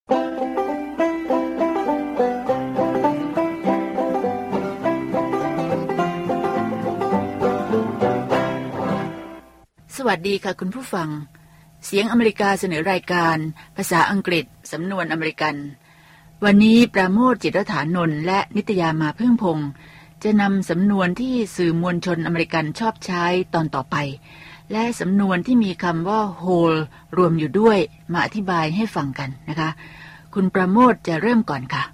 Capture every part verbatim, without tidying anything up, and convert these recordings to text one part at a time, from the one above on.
สวัสดีค่ะคุณผู้ฟังเสียงอเมริกาเสนอรายการภาษาอังกฤษสำนวนอเมริกันวันนี้ปราโมทย์ จิตรฐานนท์และนิตยามาพึ่งพงษ์จะนำสำนวนที่สื่อมวลชนอเมริกันชอบใช้ตอนต่อไปและสำนวนที่มีคำว่า whole รวมอยู่ด้วยมาอธิบายให้ฟังกันนะคะคุณปราโมทย์จะเริ่มก่อนค่ะ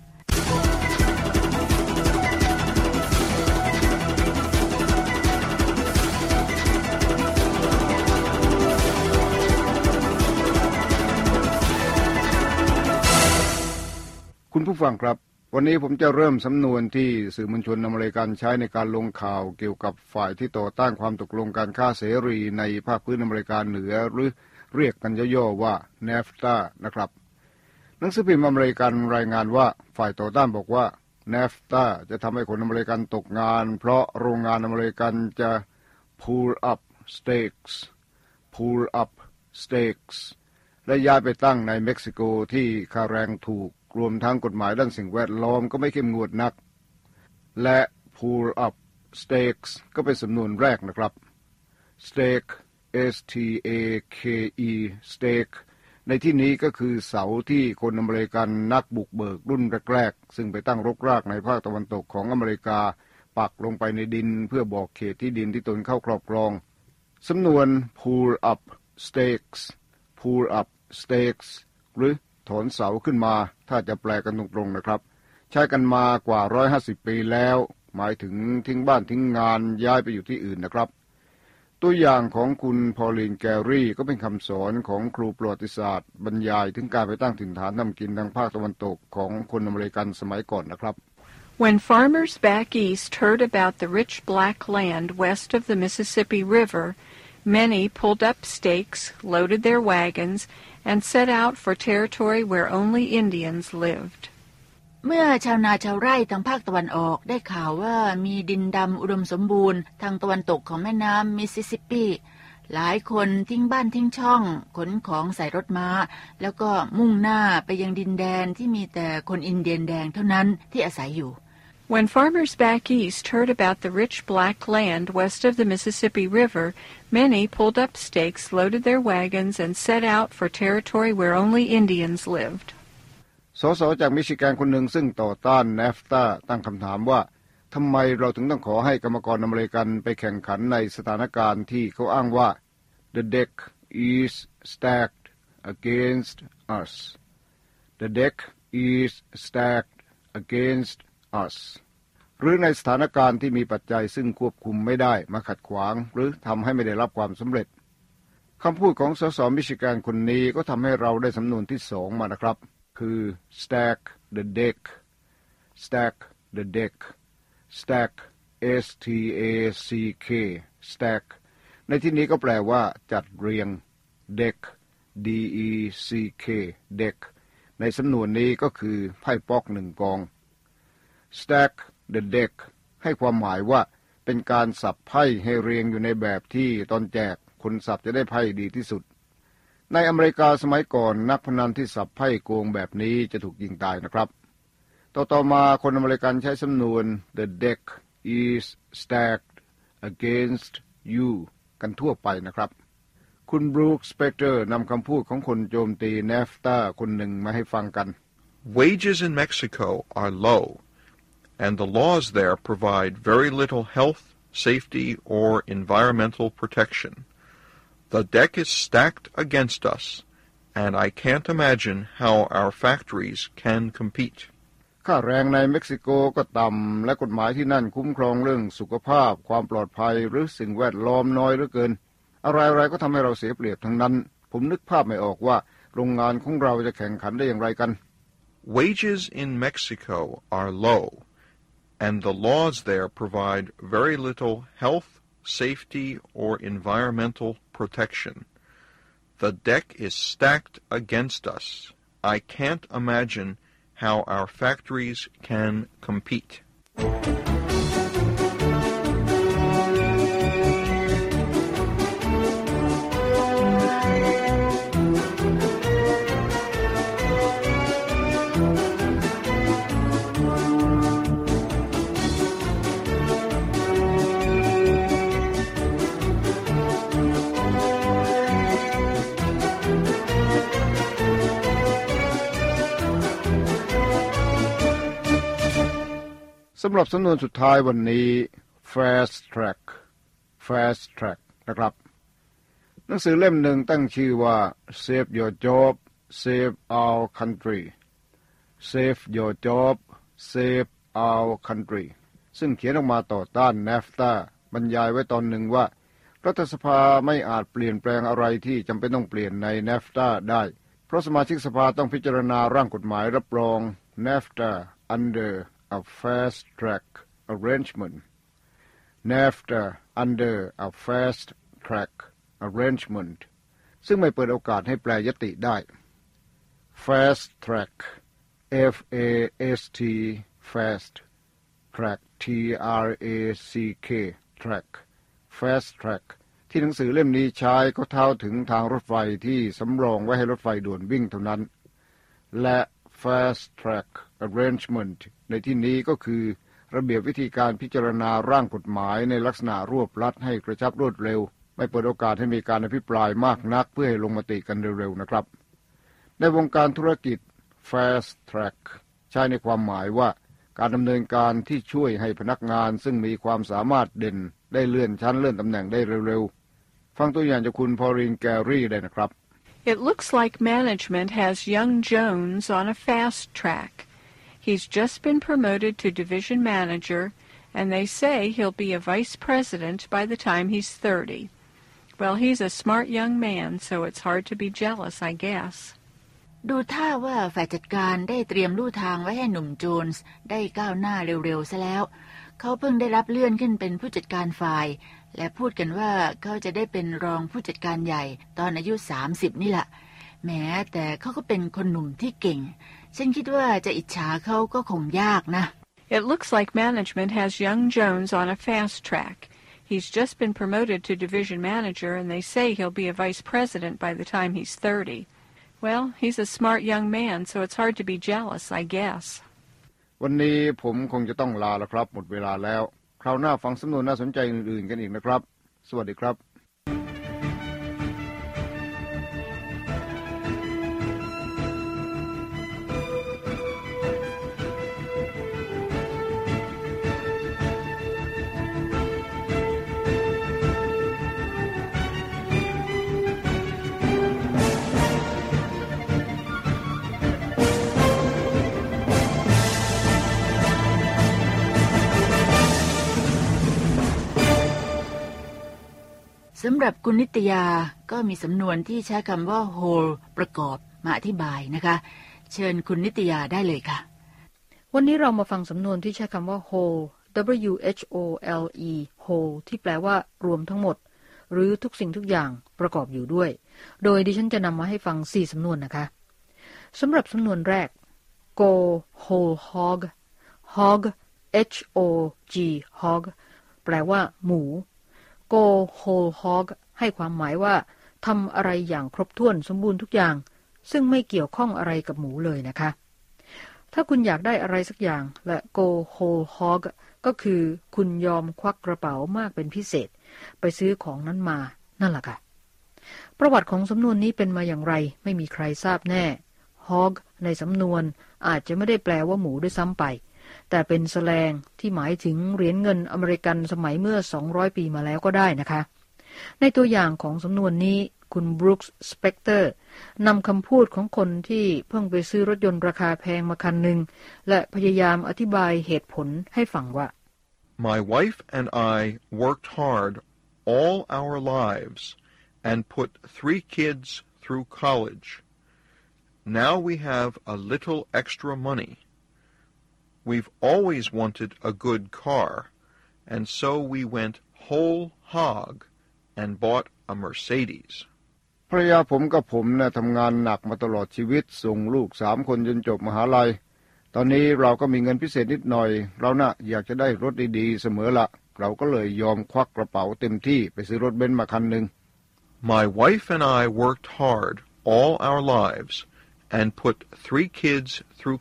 คุณผู้ฟังครับวันนี้ผมจะเริ่มสำนวนที่สื่อมวลชนอเมริกันใช้ในการลงข่าวเกี่ยวกับฝ่ายที่ต่อต้านความตกลงการค้าเสรีในภาคพื้นอเมริกาเหนือหรือเรียกกันย่อๆว่า เนฟต้า นะครับหนังสือพิมพ์อเมริกันรายงานว่าฝ่ายต่อต้านบอกว่า เนฟต้า จะทำให้คนอเมริกันตกงานเพราะโรงงานอเมริกันจะ pull up stakes pull up stakes และย้ายไปตั้งในเม็กซิโกที่ค่าแรงถูกรวมทั้งกฎหมายด้านสิ่งแวดล้อมก็ไม่เข้มงวดนักและ pull up stakes ก็เป็นสำนวนแรกนะครับ stake S T A K E stake ในที่นี้ก็คือเสาที่คนอเมริกันนักบุกเบิกรุ่นแรกๆซึ่งไปตั้งรกรากในภาคตะวันตกของอเมริกาปักลงไปในดินเพื่อบอกเขตที่ดินที่ตนเข้าครอบครองสำนวน pull up stakes pull up stakes หรือถอนเสาขึ้นมาถ้าจะแปลกันตรงๆนะครับใช้กันมากว่าหนึ่งร้อยห้าสิบปีแล้วหมายถึงทิ้งบ้านทิ้งงานย้ายไปอยู่ที่อื่นนะครับตัวอย่างของคุณพอลินแกรี่ก็เป็นคำสอนของครูประวัติศาสตร์บรรยายถึงการไปตั้งถิ่นฐานทำกินทางภาคตะวันตกของคนอเมริกันสมัยก่อนนะครับ When farmers back east heard about the rich black land west of the Mississippi River, many pulled up stakes, loaded their wagons, and set out for territory where only Indians lived. เมื่อชาวนาชาวไร่ทางภาคตะวันออกได้ข่าวว่ามีดินดำอุดมสมบูรณ์ทางตะวันตกของแม่น้ำมิสซิสซิปปีหลายคนทิ้งบ้านทิ้งช่องขนของใส่รถม้าแล้วก็มุ่งหน้าไปยังดินแดนที่มีแต่คนอินเดียนแดงเท่านั้นที่อาศัยอยู่ When farmers back east heard about the rich black land west of the Mississippi River, many pulled up stakes, loaded their wagons, and set out for territory where only Indians lived. สสจากมิชิแกนคนหนึ่งซึ่งต่อต้าน เนฟต้า ตั้งคำถามว่าทำไมเราถึงต้องขอให้กรรมกรอเมริกันไปแข่งขันในสถานการณ์ที่เขาอ้างว่า The deck is stacked against us. The deck is stacked against us หรือในสถานการณ์ที่มีปัจจัยซึ่งควบคุมไม่ได้มาขัดขวางหรือทำให้ไม่ได้รับความสำเร็จคำพูดของสสมิชิแกนคนนี้ก็ทำให้เราได้สำนวนที่สองมานะครับคือ stack the deck stack the deck stack S T A C K stack ในที่นี้ก็แปลว่าจัดเรียง deck D E C K deck ในสำนวนนี้ก็คือไพ่ป๊อกหนึ่งกองstack the deck ให้ความหมายว่าเป็นการสับไพ่ให้เรียงอยู่ในแบบที่ตอนแจกคนสับจะได้ไพ่ดีที่สุดในอเมริกาสมัยก่อนนักพนันที่สับไพ่โกงแบบนี้จะถูกยิงตายนะครับต่อต่อมาคนอเมริกันใช้สำนวน the deck is stacked against you กันทั่วไปนะครับคุณบรูคสเปกเตอร์นำคำพูดของคนโจมตี เนฟต้า คนหนึ่งมาให้ฟังกัน Wages in Mexico are low.And the laws there provide very little health, safety, or environmental protection. The deck is stacked against us, and I can't imagine how our factories can compete. ค่าแรงในเม็กซิโกก็ต่ำและกฎหมายที่นั่นคุ้มครองเรื่องสุขภาพความปลอดภัยหรือสิ่งแวดล้อมน้อยเหลือเกินอะไรๆก็ทำให้เราเสียเปรียบทั้งนั้นผมนึกภาพไม่ออกว่าโรงงานของเราจะแข่งขันได้อย่างไรกัน Wages in Mexico are low.And the laws there provide very little health, safety, or environmental protection. The deck is stacked against us. I can't imagine how our factories can compete. ำหรับสำนวนสุดท้ายวันนี้ fast track fast track นะครับหนังสือเล่มหนึ่งตั้งชื่อว่า Save Your Job Save Our Country Save Your Job Save Our Country ซึ่งเขียนออกมาต่อต้าน เนฟต้า บรรยายไว้ตอนหนึ่งว่ารัฐสภาไม่อาจเปลี่ยนแปลงอะไรที่จำเป็นต้องเปลี่ยนใน เนฟต้า ได้เพราะสมาชิกสภาต้องพิจารณาร่างกฎหมายรับรอง เนฟต้า under a fast track arrangement เนฟต้า under a fast track arrangement ซึ่งไม่เปิดโอกาสให้แปลยติได้ fast track F A S T fast track T R A C K track fast track ที่หนังสือเล่มนี้ใช้ก็เท่าถึงทางรถไฟที่สำรองไว้ให้รถไฟด่วนวิ่งเท่านั้นและ fast track arrangement ในที่นี้ก็คือระเบียบวิธีการพิจารณาร่างกฎหมายในลักษณะรวบลัดให้กระชับรวดเร็วไม่เปิดโอกาสให้มีการอภิปรายมากนักเพื่อให้ลงมติกันเร็วๆนะครับในวงการธุรกิจ fast track ใช้ในความหมายว่าการดำเนินการที่ช่วยให้พนักงานซึ่งมีความสามารถเด่นได้เลื่อนชั้นเลื่อนตำแหน่งได้เร็วๆฟังตัวอย่างจากคุณพอลินแกรี่ได้นะครับ It looks like management has young Jones on a fast track. He's just been promoted to division manager, and they say he'll be a vice president by the time he's thirty. Well, he's a smart young man, so it's hard to be jealous, I guess. ดูท่าว่าฝ่ายจัดการได้เตรียมลู่ทางไว้ให้หนุ่มโจนส์ได้ก้าวหน้าเร็วๆซะแล้วเขาเพิ่งได้รับเลื่อนขึ้นเป็นผู้จัดการฝ่ายและพูดกันว่าเขาจะได้เป็นรองผู้จัดการใหญ่ตอนอายุสามสิบนี่แหละแม้แต่เขาก็เป็นคนหนุ่มที่เก่งฉันคิดว่าจะอิจฉาเขาก็คงยากนะ It looks like management has young Jones on a fast track. He's just been promoted to division manager, and they say he'll be a vice president by the time he's thirty.Well, he's a smart young man, so it's hard to be jealous, I guess. วันนี้ผมคงจะต้องลาแล้วครับหมดเวลาแล้วคราวหน้าฟังสำนวนน่าสนใจอื่นๆกันอีกนะครับสวัสดีครับสำหรับคุณนิตยาก็มีสำนวนที่ใช้คำว่า whole ประกอบมาอธิบายนะคะเชิญคุณนิตยาได้เลยค่ะวันนี้เรามาฟังสำนวนที่ใช้คำว่า whole W H O L E whole ที่แปลว่ารวมทั้งหมดหรือทุกสิ่งทุกอย่างประกอบอยู่ด้วยโดยดิฉันจะนำมาให้ฟังสี่สำนวนนะคะสำหรับสำนวนแรก go whole hog hog H O G hog แปลว่าหมูgo whole hog ให้ความหมายว่าทำอะไรอย่างครบถ้วนสมบูรณ์ทุกอย่างซึ่งไม่เกี่ยวข้องอะไรกับหมูเลยนะคะถ้าคุณอยากได้อะไรสักอย่างและ go whole hog ก็คือคุณยอมควักกระเป๋ามากเป็นพิเศษไปซื้อของนั้นมานั่นแหละค่ะประวัติของสำนวนนี้เป็นมาอย่างไรไม่มีใครทราบแน่ hog ในสำนวนอาจจะไม่ได้แปลว่าหมูด้วยซ้ำไปแต่เป็นแสแลงที่หมายถึงเหรียญเงินอเมริกันสมัยเมื่อสองร้อยปีมาแล้วก็ได้นะคะในตัวอย่างของสำนวนนี้คุณบรูคส์สเปกเตอร์นำคำพูดของคนที่เพิ่งไปซื้อรถยนต์ราคาแพงมาคันหนึ่งและพยายามอธิบายเหตุผลให้ฟังว่า My wife and I worked hard all our lives and put three kids through college. Now we have a little extra money.We've always wanted a good car, and so we went whole hog and bought a Mercedes. ภรรยาผมกับผมเนี่ยทำงานหนักมาตลอดชีวิตส่งลูกสามคนจนจบมหาลัยตอนนี้เราก็มีเงินพิเศษนิดหน่อยเราน่ะอยากจะได้รถดีๆเสมอละเราก็เลยยอมควักกระเป๋าเต็มที่ไปซื้อรถเบนซ์มาคันหนึ่ง My wife and I worked hard all our lives and put three kids through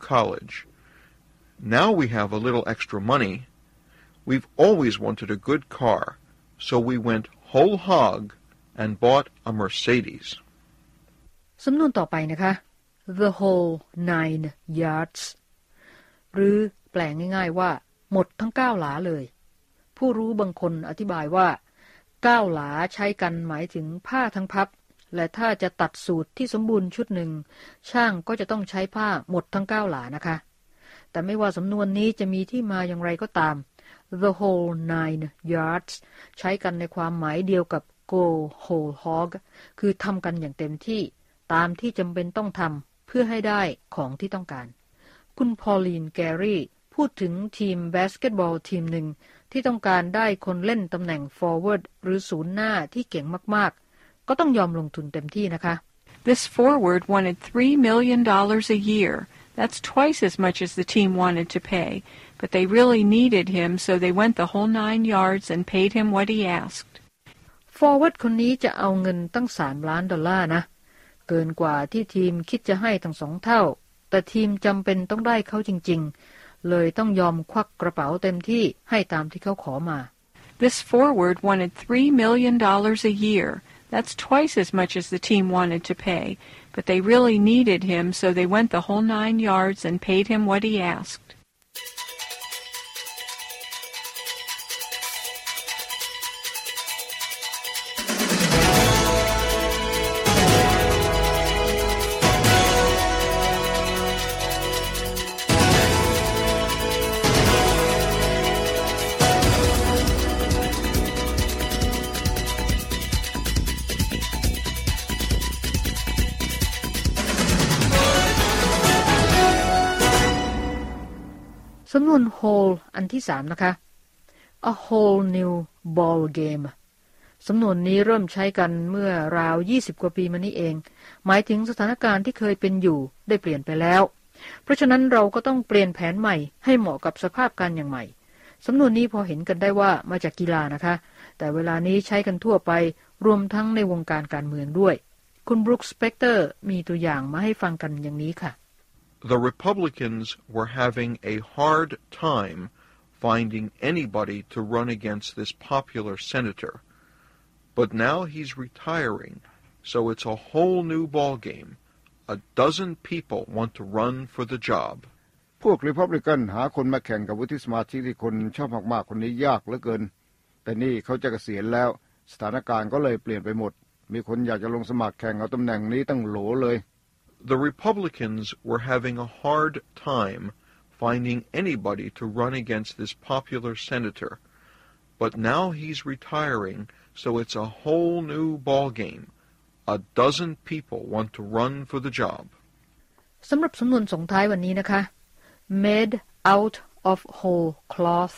college.Now we have a little extra money. We've always wanted a good car, so we went whole hog and bought a Mercedes. สำนวนต่อไปนะคะ the whole nine yards หรือแปลง่ายๆว่าหมดทั้งเก้าหลาเลยผู้รู้บางคนอธิบายว่าเก้าหลาใช้กันหมายถึงผ้าทั้งพับและถ้าจะตัดสูตรที่สมบูรณ์ชุดหนึ่งช่างก็จะต้องใช้ผ้าหมดทั้งเก้าหลานะคะแต่ไม่ว่าสำนวนนี้จะมีที่มาอย่างไรก็ตาม the whole nine yards ใช้กันในความหมายเดียวกับ go whole hog คือทำกันอย่างเต็มที่ตามที่จำเป็นต้องทำเพื่อให้ได้ของที่ต้องการคุณพอลลีนแกรี่พูดถึงทีมบาสเกตบอลทีมหนึ่งที่ต้องการได้คนเล่นตำแหน่ง forward หรือศูนย์หน้าที่เก่งมากๆก็ต้องยอมลงทุนเต็มที่นะคะ This forward wanted three million dollars a year. That's twice as much as the team wanted to pay, but they really needed him, so they went the whole nine yards and paid him what he asked. forward คนนี้จะเอาเงินตั้งสามล้านดอลลาร์นะเกินกว่าที่ทีมคิดจะให้ตั้งสองเท่าแต่ทีมจำเป็นต้องได้เขาจริงๆเลยต้องยอมควักกระเป๋าเต็มที่ให้ตามที่เขาขอมา This forward wanted three million dollars a year. That's twice as much as the team wanted to pay, but they really needed him, so they went the whole nine yards and paid him what he asked. สำนวน whole อันที่สามนะคะ a whole new ball game สำนวนนี้เริ่มใช้กันเมื่อราวยี่สิบกว่าปีมานี้เองหมายถึงสถานการณ์ที่เคยเป็นอยู่ได้เปลี่ยนไปแล้วเพราะฉะนั้นเราก็ต้องเปลี่ยนแผนใหม่ให้เหมาะกับสภาพการอย่างใหม่สำนวนนี้พอเห็นกันได้ว่ามาจากกีฬานะคะแต่เวลานี้ใช้กันทั่วไปรวมทั้งในวงการการเมืองด้วยคุณบรูคสเปกเตอร์มีตัวอย่างมาให้ฟังกันอย่างนี้ค่ะ The Republicans were having a hard time finding anybody to run against this popular senator. But now he's retiring, so it's a whole new ballgame. A dozen people want to run for the job. พวก Republican หาคนมาแข่งกับวุฒิสมาชิกที่คนชอบมากๆคนนี้ยากเหลือเกินแต่นี่เขาจะเกษียณแล้วสถานการณ์ก็เลยเปลี่ยนไปหมดมีคนอยากจะลงสมัครแข่งเอาตำแหน่งนี้ตั้งโหลเลย The Republicans were having a hard time finding anybody to run against this popular senator, but now he's retiring, so it's a whole new ballgame. A dozen people want to run for the job. สำหรับสำนวนส่งท้ายวันนี้นะคะ made out of whole cloth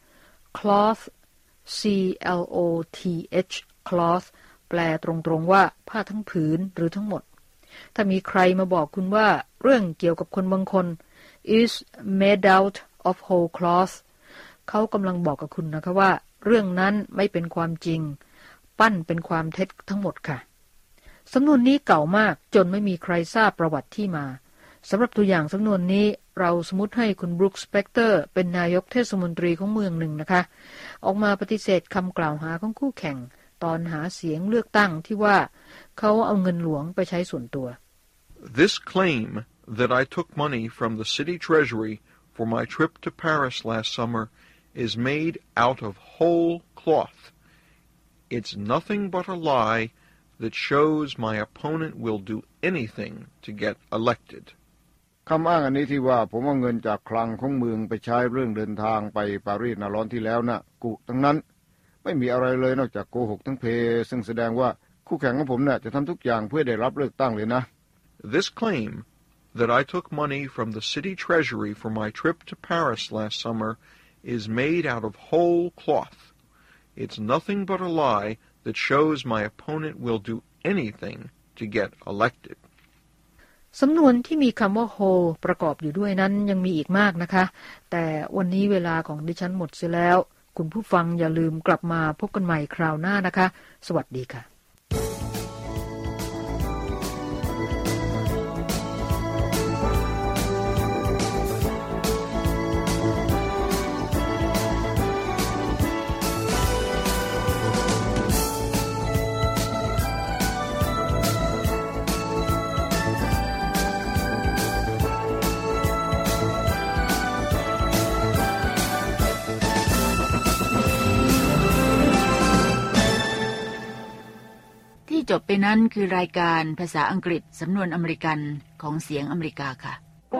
cloth C L O T H cloth แปลตรงๆว่าผ้าทั้งผืนหรือทั้งหมดถ้ามีใครมาบอกคุณว่าเรื่องเกี่ยวกับคนบางคน is made out of whole cloth เขากำลังบอกกับคุณนะคะว่าเรื่องนั้นไม่เป็นความจริงปั้นเป็นความเท็จทั้งหมดค่ะสำนวนนี้เก่ามากจนไม่มีใครทราบประวัติที่มาสำหรับตัวอย่างสำนวนนี้เราสมมติให้คุณบรูคสเปกเตอร์เป็นนายกเทศมนตรีของเมืองหนึ่งนะคะออกมาปฏิเสธคำกล่าวหาของคู่แข่งตอนหาเสียงเลือกตั้งที่ว่าเขาเอาเงินหลวงไปใช้ส่วนตัว This claim that I took money from the city treasury for my trip to Paris last summer is made out of whole cloth. It's nothing but a lie that shows my opponent will do anything to get elected. คำอ้างอันนี้ที่ว่าผมเอาเงินจากคลังของเมืองไปใช้เรื่องเดินทางไปปารีสหน้าร้อนที่แล้วน่ะกุทั้งนั้นไม่มีอะไรเลยนอกจากโกหกทั้งเพซึ่งแสดงว่าคู่แข่งของผมเนี่ยจะทำทุกอย่างเพื่อได้รับเลือกตั้งเลยนะ This claim that I took money from the city treasury for my trip to Paris last summer is made out of whole cloth. It's nothing but a lie that shows my opponent will do anything to get elected. สำนวนที่มีคำว่า whole ประกอบอยู่ด้วยนั้นยังมีอีกมากนะคะแต่วันนี้เวลาของดิฉันหมดเสียแล้วคุณผู้ฟังอย่าลืมกลับมาพบกันใหม่คราวหน้านะคะสวัสดีค่ะจบไปนั้นคือรายการภาษาอังกฤษสำนวนอเมริกันของเสียงอเมริกาค่ะ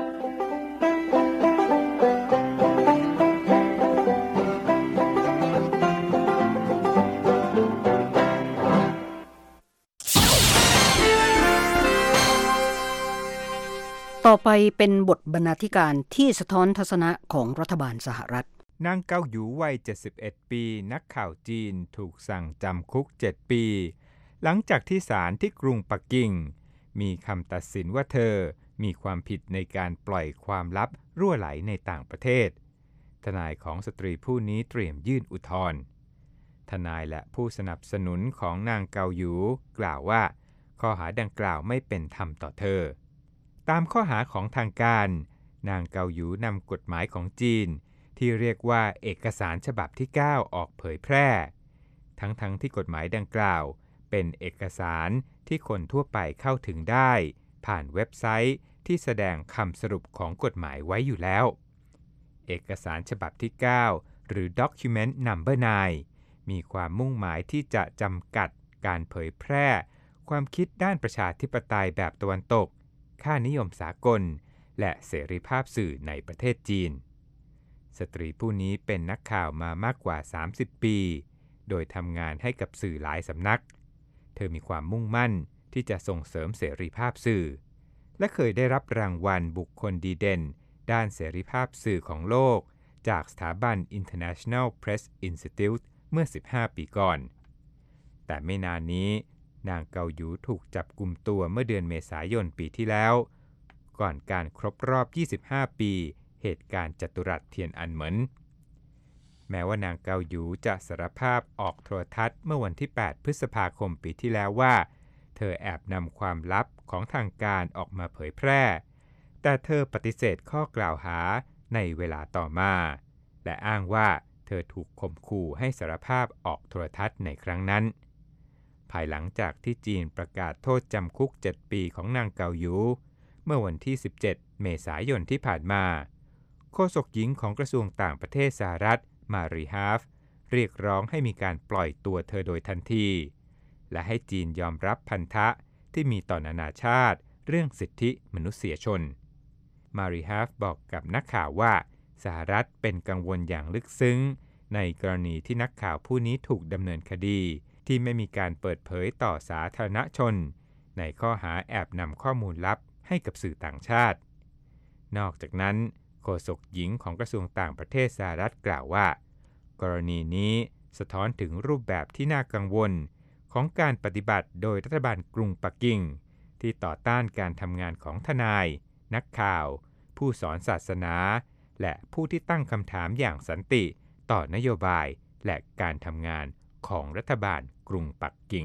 ต่อไปเป็นบทบรรณาธิการที่สะท้อนทัศนะของรัฐบาลสหรัฐนางเกาหยูวัยเจ็ดสิบเอ็ดปีนักข่าวจีนถูกสั่งจำคุกเจ็ดปีหลังจากที่ศาลที่กรุงปักกิ่งมีคำตัดสินว่าเธอมีความผิดในการปล่อยความลับรั่วไหลในต่างประเทศทนายของสตรีผู้นี้เตรียมยื่นอุทธรณ์ทนายและผู้สนับสนุนของนางเกาหยูกล่าวว่าข้อหาดังกล่าวไม่เป็นธรรมต่อเธอตามข้อหาของทางการนางเกาหยูนำกฎหมายของจีนที่เรียกว่าเอกสารฉบับที่เก้าออกเผยแพร่ทั้งๆ ท, ที่กฎหมายดังกล่าวเป็นเอกสารที่คนทั่วไปเข้าถึงได้ผ่านเว็บไซต์ที่แสดงคำสรุปของกฎหมายไว้อยู่แล้วเอกสารฉบับที่เก้าหรือ Document นัมเบอร์ ไนน์ มีความมุ่งหมายที่จะจำกัดการเผยแพร่ความคิดด้านประชาธิปไตยแบบตะวันตกค่านิยมสากลและเสรีภาพสื่อในประเทศจีนสตรีผู้นี้เป็นนักข่าวมามากกว่าสามสิบปีโดยทำงานให้กับสื่อหลายสำนักเธอมีความมุ่งมั่นที่จะส่งเสริมเสรีภาพสื่อและเคยได้รับรางวัลบุคคลดีเด่นด้านเสรีภาพสื่อของโลกจากสถาบัน International Press Institute เมื่อสิบห้าปีก่อนแต่ไม่นานนี้นางเกาหยูถูกจับกุมตัวเมื่อเดือนเมษายนปีที่แล้วก่อนการครบรอบยี่สิบห้าปีเหตุการณ์จัตุรัสเทียนอันเหมินแม้ว่านางเกาหยูจะสารภาพออกโทรทัศน์เมื่อวันที่แปดพฤษภาคมปีที่แล้วว่าเธอแอบนำความลับของทางการออกมาเผยแพร่แต่เธอปฏิเสธข้อกล่าวหาในเวลาต่อมาและอ้างว่าเธอถูกข่มขู่ให้สารภาพออกโทรทัศน์ในครั้งนั้นภายหลังจากที่จีนประกาศโทษจำคุกเจ็ดปีของนางเกาหยูเมื่อวันที่สิบเจ็ดเมษายนที่ผ่านมาโฆษกหญิงของกระทรวงต่างประเทศสหรัฐมารีฮาฟเรียกร้องให้มีการปล่อยตัวเธอโดยทันทีและให้จีนยอมรับพันธะที่มีต่อนานาชาติเรื่องสิทธิมนุษยชนมารีฮาฟบอกกับนักข่าวว่าสหรัฐเป็นกังวลอย่างลึกซึ้งในกรณีที่นักข่าวผู้นี้ถูกดำเนินคดีที่ไม่มีการเปิดเผยต่อสาธารณชนในข้อหาแอบนำข้อมูลลับให้กับสื่อต่างชาตินอกจากนั้นโฆษกหญิงของกระทรวงต่างประเทศสหรัฐกล่าวว่ากรณีนี้สะท้อนถึงรูปแบบที่น่ากังวลของการปฏิบัติโดยรัฐบาลกรุงปักกิ่งที่ต่อต้านการทำงานของทนายนักข่าวผู้สอนศาสนาและผู้ที่ตั้งคำถามอย่างสันติต่อนโยบายและการทำงานของรัฐบาลกรุงปักกิ่ง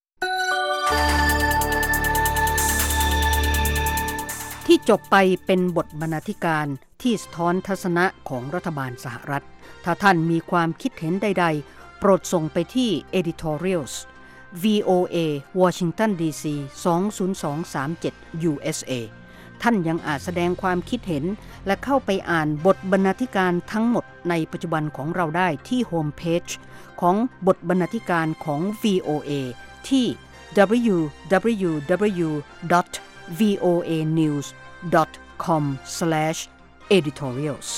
ที่จบไปเป็นบทบรรณาธิการที่สะท้อนทัศนะของรัฐบาลสหรัฐถ้าท่านมีความคิดเห็นใดๆโปรดส่งไปที่ editorials วี โอ เอ Washington ดี ซี สอง ศูนย์ สอง สาม เจ็ด ยู เอส เอ ท่านยังอาจแสดงความคิดเห็นและเข้าไปอ่านบทบรรณาธิการทั้งหมดในปัจจุบันของเราได้ที่โฮมเพจของบทบรรณาธิการของ วี โอ เอ ที่ ดับเบิลยู ดับเบิลยู ดับเบิลยู ดอท วี โอ เอ นิวส์ ดอท คอม สแลช เอดิทอเรียลส์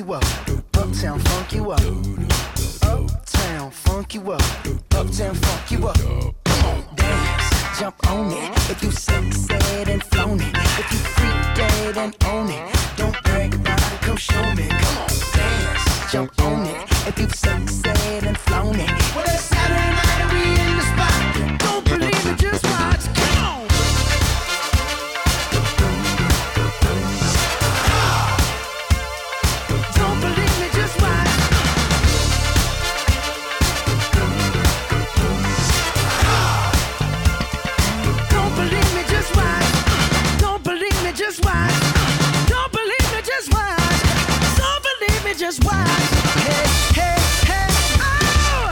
you up, uptown funk you up, uptown funk you up, uptown funk you up. Come on, dance, jump on it. If you sexed and flown it, if you freak dead and own it, don't brag about it, come show me. Come on, dance, jump on it. If you sexed and flown it, well it's Saturday night and we in the spot. Don't believe it, just watch. Come on. Don't believe me, just watch. Don't believe me, just watch. Don't believe me, just watch. Don't believe me, just watch. Don't believe me, just watch. Hey, hey, hey, oh!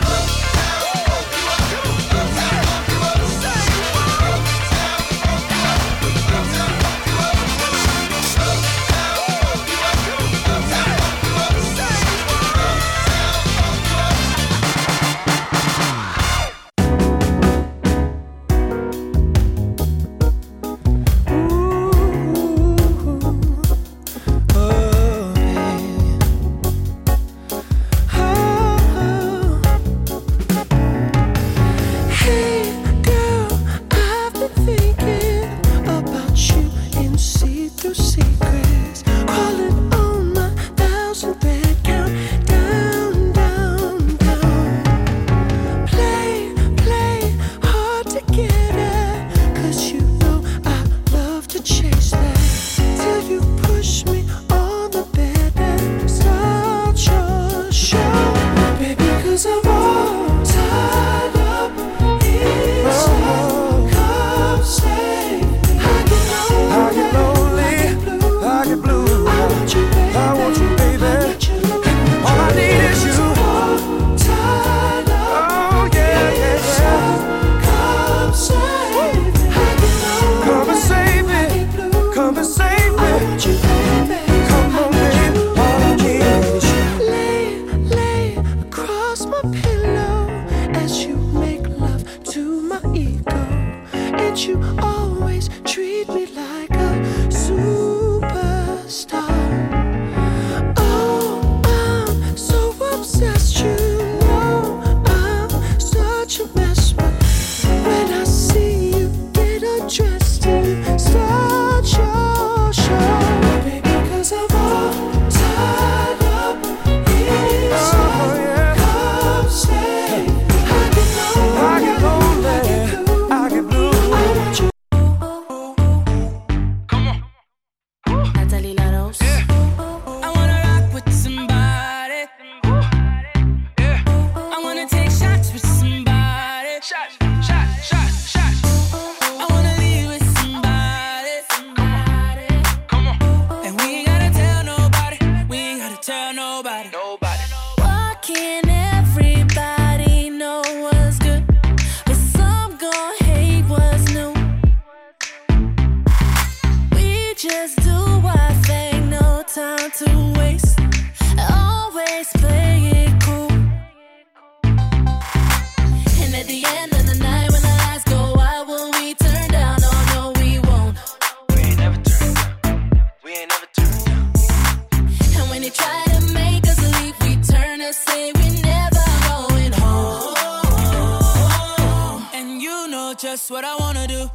Just what I wanna do.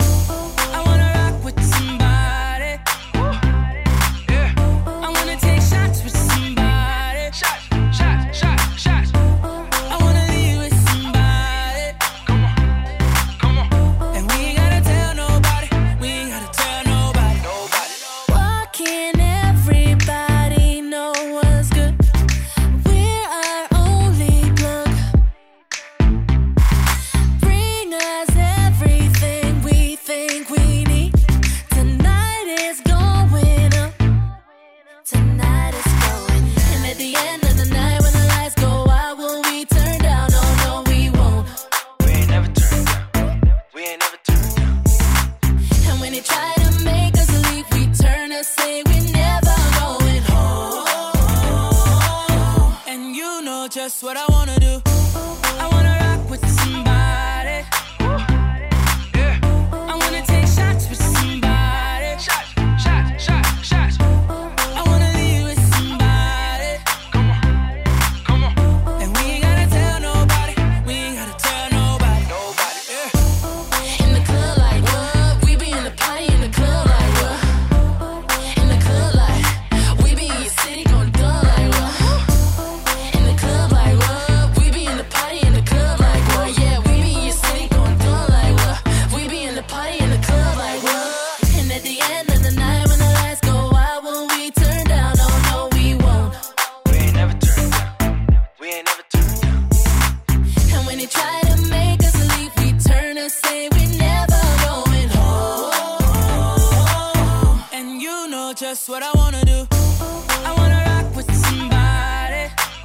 I wanna rock with somebody. Yeah. I wanna take shots with somebody. Shots, shots, shots, shots. I wanna leave with somebody. Come on, come on. And we ain't gotta tell nobody. We ain't gotta tell nobody. Nobody. Why can't everybody know what's good? We're our only plug. Bring us everything we think we need. Tonight is going up. Tonight is going up. And at the end of the night when the lights go out, will we turn down? Oh no, we won't. We ain't never turned down. We ain't never turned down. And when they try to make us leave, we turn and say we're never going home. And you know just what I wanna do. I wanna rock with somebody. Yeah. I wanna take shots with somebody. Shots, shots, shots, shots. I wanna leave with somebody. wanna say we're never going home. And you know just what I wanna do. I wanna rock with somebody.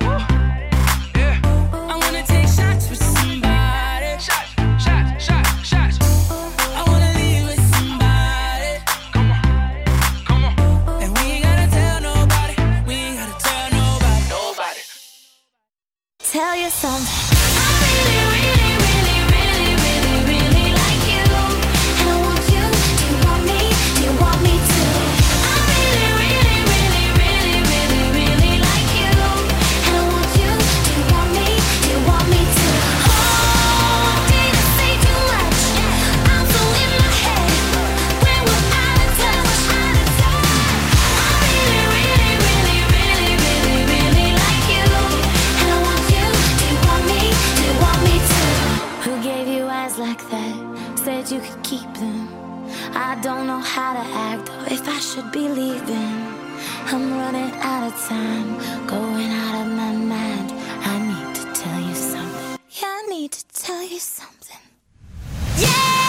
Yeah. I wanna take shots with somebody. Shots, shots, shots, shots. I wanna leave with somebody. Come on, come on. And we ain't gotta tell nobody. We ain't gotta tell nobody. Nobody. Tell you something. I really, really, really, really, really, really like you. And I want you. Do you want me? Do you want me to? I really, really, really, really, really, really like you. And I want you. Do you want me? Do you want me to? Oh, did I say too much? I'm so in my head. When we're out of touch, out of touch. I really, really, really, really, really, really like you. And I want you. Do you want me? Do you want me to? Who gave you eyes like that? Said you could keep them. I don't know how to act or if I should be leaving. I'm running out of time, going out of my mind. I need to tell you something. Yeah, I need to tell you something. Yeah!